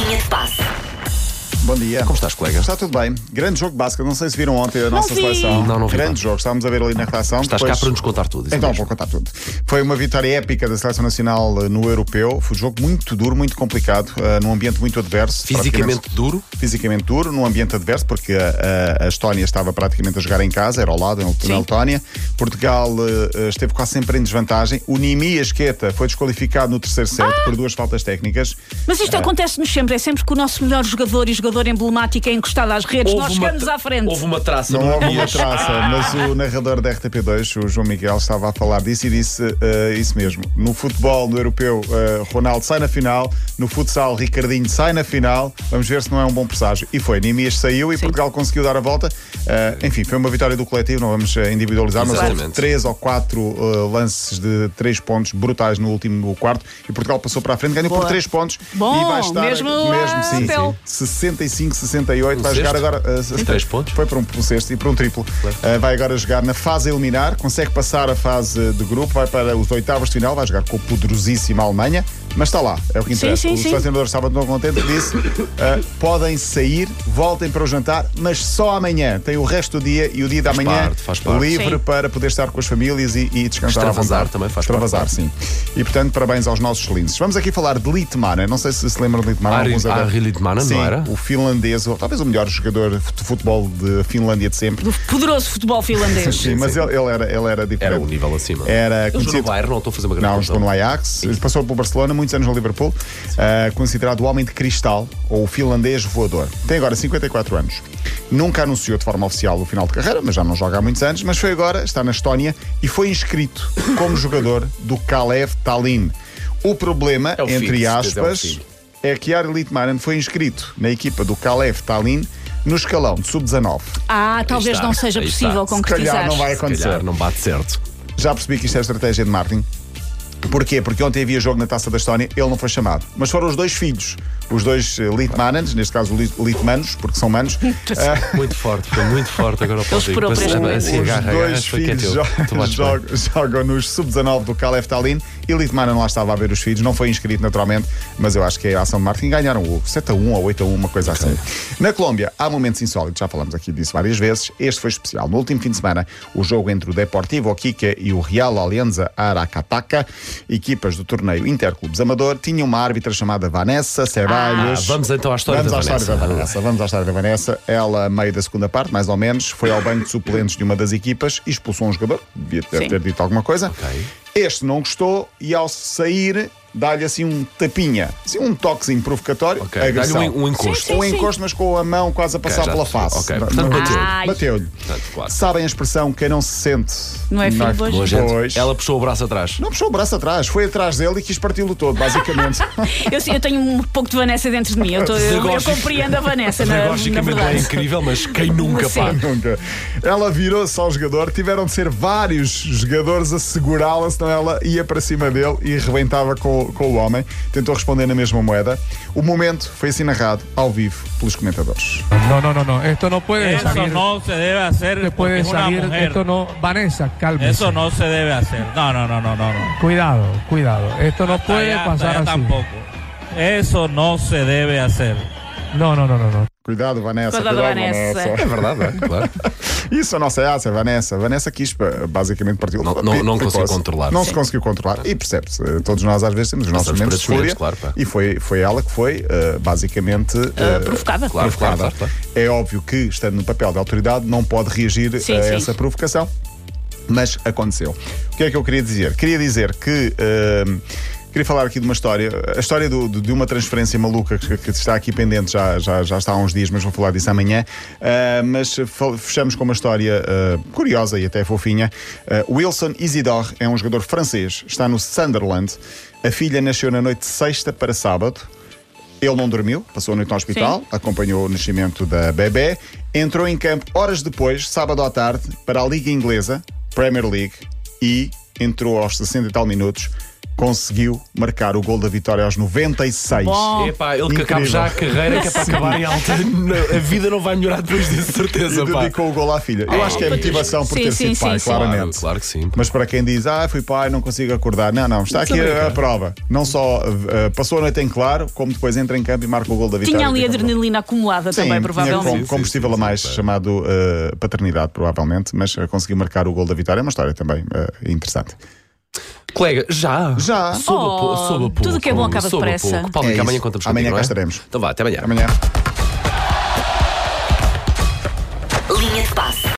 Linha de passe. Bom dia. Como estás, colega? Está tudo bem. Grande jogo de basquete. Não sei se viram ontem a nossa seleção. Não vi. Grande jogo. Estávamos a ver ali na redação. Estás cá para nos contar tudo. Isso Então, mesmo. vou contar tudo. Foi uma vitória épica da Seleção Nacional no Europeu. Foi um jogo muito duro, muito complicado, num ambiente muito adverso. Fisicamente duro? Fisicamente duro, num ambiente adverso, porque a Estónia estava praticamente a jogar em casa, era ao lado, na Letónia. Portugal esteve quase sempre em desvantagem. O Nimi Asqueta foi desqualificado no terceiro set por duas faltas técnicas. Mas isto acontece-nos sempre. É sempre que o nosso melhor jogador e jogador emblemático é encostado às redes. Nós chegamos à frente. Houve uma traça. Não houve uma Nemias. traça, mas o narrador da RTP2, o João Miguel, estava a falar disso e disse isso mesmo. No futebol, no europeu, Ronaldo sai na final. No futsal, Ricardinho sai na final. Vamos ver se não é um bom presságio. E foi, Nemias saiu e Portugal conseguiu dar a volta. Enfim, foi uma vitória do coletivo, não vamos individualizar, mas houve Exatamente. 3 ou 4 lances de 3 pontos brutais no último quarto e Portugal passou para a frente, ganhou por 3 pontos. Bom, e vai estar mesmo sim, papel. 65-68, vai sexto? jogar agora 3 pontos? Foi para um sexto e para um triplo. Vai agora jogar na fase a eliminar, consegue passar a fase de grupo, vai para os oitavos de final, vai jogar com a poderosíssima Alemanha, mas está lá, é o que interessa. Sim. O selecionador estava tão contente que disse: podem sair, voltem para o jantar, mas só amanhã. Tem o resto do dia e o dia da manhã faz parte. livre Sim. para poder estar com as famílias e descansar à Extravasar vontade. também faz Extravasar, parte. sim. E portanto, parabéns aos nossos linces. Vamos aqui falar de Litmanen. Não sei se lembram de Litmanen. Ari Litmanen, Sim, não era? o finlandês, talvez o melhor jogador de futebol de Finlândia de sempre. Do poderoso futebol finlandês. Sim, mas ele era diferente. Era um nível acima. Era Ele jogou no conhecido. Bayern, não estou a fazer uma grande Não, jogou no Ajax, passou pelo Barcelona, muitos anos no Liverpool, considerado o homem de cristal, ou o finlandês voador. Tem agora 54 anos. Nunca anunciou de forma oficial o final de carreira, mas já não joga há muitos anos, mas foi agora, está na Estónia e foi inscrito como jogador do Kalev Tallinn. O problema, É o filho, entre se aspas, quiser, é o filho. é que Ari Litmanen foi inscrito na equipa do Kalev Tallinn no escalão de sub-19. Talvez está, não seja aí possível está. Se concretizar. calhar não vai Se acontecer. calhar não bate certo. Já percebi que isto é estratégia de marketing. Porquê? Porque ontem havia jogo na Taça da Estónia, ele não foi chamado. Mas foram os dois filhos, os dois Litmanens, neste caso Litmanos, porque são manos. Muito forte, foi muito forte agora ao esperou por este momento. Os dois filhos jogam nos sub-19 do Kalev Tallinn e Litmanen lá estava a ver os filhos, não foi inscrito naturalmente, mas eu acho que é a ação de marketing. Ganharam o 7-1 ou 8-1, uma coisa assim. Na Colômbia há momentos insólitos, já falamos aqui disso várias vezes. Este foi especial. No último fim de semana, o jogo entre o Deportivo Iquique e o Real Alianza Aracataca, equipas do torneio Interclubes Amador, tinha uma árbitra chamada Vanessa Ceballos. Vamos então à história da Vanessa. Vamos à história da Vanessa. Ela, a meio da segunda parte, mais ou menos, foi ao banco de suplentes de uma das equipas e expulsou um jogador. Devia ter dito alguma coisa. Ok. Este não gostou e, ao sair, dá-lhe assim um tapinha, assim um toquezinho provocatório. Ok, agressão. dá-lhe um encosto. Sim, Um encosto, mas com a mão quase a passar já pela percebi. face. Ok, portanto, Bateu-lhe. Portanto, claro. Sabem a expressão quem não se sente? Não é filho Boa hoje? gente. Pois. Ela puxou o braço atrás. Não puxou o braço atrás, foi atrás dele e quis parti-lo todo, basicamente. Eu tenho um pouco de Vanessa dentro de mim. Eu compreendo a Vanessa, na Pedagogicamente é verdade. incrível, mas quem nunca, Sim. pá? Nunca. Ela virou-se ao jogador, tiveram de ser vários jogadores a segurá-la, senão ela ia para cima dele e rebentava com o homem. Tentou responder na mesma moeda. O momento foi assim narrado ao vivo pelos comentadores. No. Esto no puede Eso salir. no se debe hacer Se porque puede es una salir. mujer. Esto no. Vanessa, cálmese. Eso no se debe hacer. No. Cuidado. Esto no puede Hasta pasar allá así. tampoco. Eso no se debe hacer. No. Cuidado, Vanessa. Cuidado, Vanessa. É verdade, é, claro. Isso não sei, Vanessa. Vanessa quis basicamente partiu. Não conseguiu controlar. Não se conseguiu controlar. E percebe-se, todos nós às vezes temos os nossos Passamos momentos de por esses fúria. momentos, claro, pá. E foi ela que foi basicamente Provocada. Claro. É óbvio que, estando no papel de autoridade, não pode reagir Sim, a sim. essa provocação. Mas aconteceu. O que é que eu queria dizer? Queria dizer que. Queria falar aqui de uma história, a história de uma transferência maluca que está aqui pendente já está há uns dias, mas vou falar disso amanhã. Mas fechamos com uma história curiosa e até fofinha. Wilson Isidore é um jogador francês, está no Sunderland. A filha nasceu na noite de sexta para sábado. Ele não dormiu, passou a noite no hospital, acompanhou o nascimento da bebé, entrou em campo horas depois, sábado à tarde, para a Liga Inglesa, Premier League, e entrou aos 60 e tal minutos. conseguiu marcar o gol da vitória aos 96. Bom. Epá, ele que Incrível. acabe já a carreira, que é para acabar em alta. A vida não vai melhorar depois disso, certeza. E Pá. dedicou o gol à filha. Eu acho que é motivação por Sim, ter sim, sido pai, sim, sim. claramente. Claro que sim. Mas para quem diz, fui pai, não consigo acordar. Não, está aqui a prova. Não só passou a noite em claro, como depois entra em campo e marca o gol da vitória. Tinha ali Fica pronto. adrenalina acumulada também, Tinha provavelmente. combustível a mais, chamado paternidade, provavelmente, mas conseguiu marcar o gol da vitória. É uma história também interessante. Colega, já. Sob a tudo que é bom acaba depressa. Paulo, É que amanhã isso. contamos Amanhã contigo, cá não é? estaremos. Então vá, até amanhã. Amanhã. Linha de passe.